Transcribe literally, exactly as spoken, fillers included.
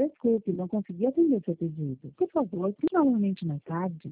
Desculpe, não consegui atender seu pedido. Por favor, ligue novamente mais tarde.